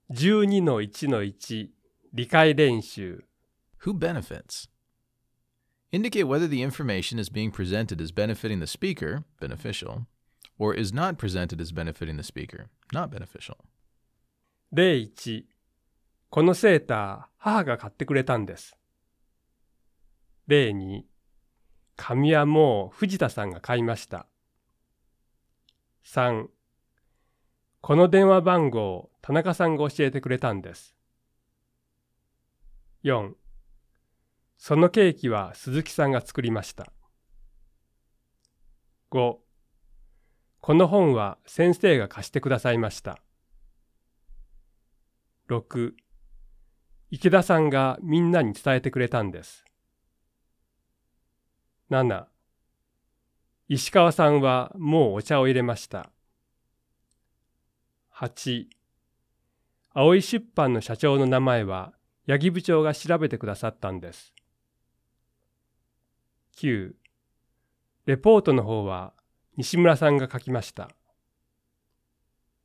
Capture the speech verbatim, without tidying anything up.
じゅうにのいちのいち 理解練習 Who benefits? Indicate whether the information is being presented as benefiting the speaker, beneficial, or is not presented as benefiting the speaker, not beneficial. 例いち、このセーター、母が買ってくれたんです。例に、紙はもう藤田さんが買いました。さん、この電話番号、田中さんが教えてくれたんです。よん、そのケーキは鈴木さんが作りました。ご、この本は先生が貸してくださいました。ろく、池田さんがみんなに伝えてくれたんです。なな、石川さんはもうお茶を入れました。はち、葵出版の社長の名前は八木部長が調べてくださったんです。きゅう、レポートの方は西村さんが書きました。